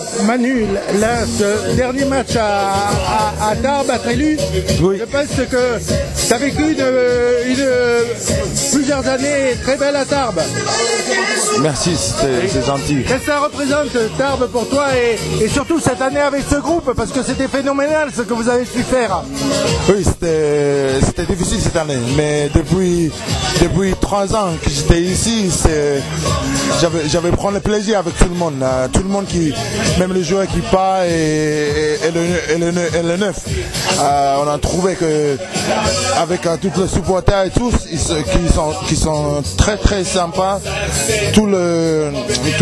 Manu, là, ce dernier match à Tarbes, à Trélu, oui. Je pense que tu as vécu plusieurs années très belles à Tarbes. Merci, c'est gentil. Qu'est-ce que ça représente Tarbes pour toi et surtout cette année avec ce groupe, parce que c'était phénoménal ce que vous avez su faire. Oui, c'était difficile cette année, mais depuis 3 ans que j'étais ici, j'avais pris le plaisir avec tout le monde qui, même les joueurs qui partent et le neuf. On a trouvé que avec tous les supporters et tous, qui sont très très sympas, tout le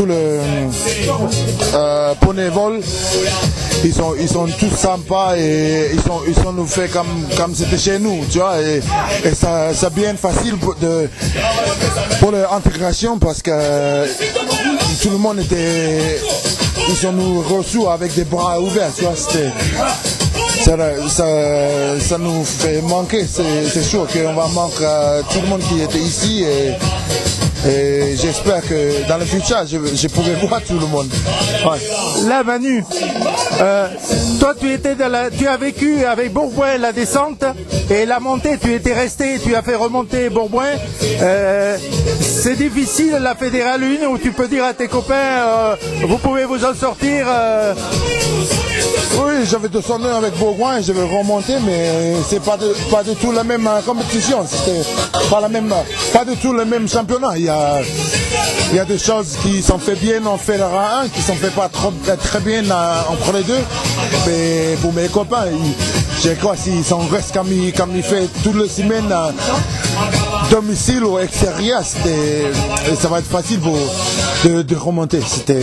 bénévole, ils sont tous sympas et ils sont nous fait comme c'était chez nous, tu vois, et ça c'est bien facile pour l'intégration parce que tout le monde ils ont nous reçus avec des bras ouverts, tu vois, ça nous fait manquer, c'est sûr qu'on va manquer tout le monde qui était ici et j'espère que dans le futur je pourrai voir tout le monde. Ouais. Là Manu, toi tu as vécu avec Bourgoin la descente et la montée, tu étais resté, tu as fait remonter Bourgoin. C'est difficile la Fédérale 1 où tu peux dire à tes copains vous pouvez vous en sortir. Oui, j'avais descendu avec Bourgoin et je vais remonter, mais c'est pas du tout la même compétition. C'était pas du tout le même championnat. Il y a des choses qui sont faites bien en Fédéral 1, qui sont faites pas très bien entre les deux. Mais pour mes copains, je crois s'ils sont restés comme ils font toutes les semaines à domicile ou extérieur, ça va être facile de remonter.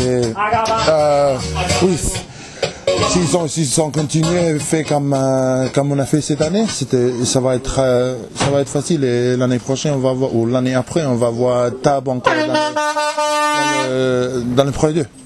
Oui. S'ils ont continué fait comme on a fait cette année, ça va être facile et l'année prochaine ou l'année après on va voir Tarbes encore dans le Pro 2.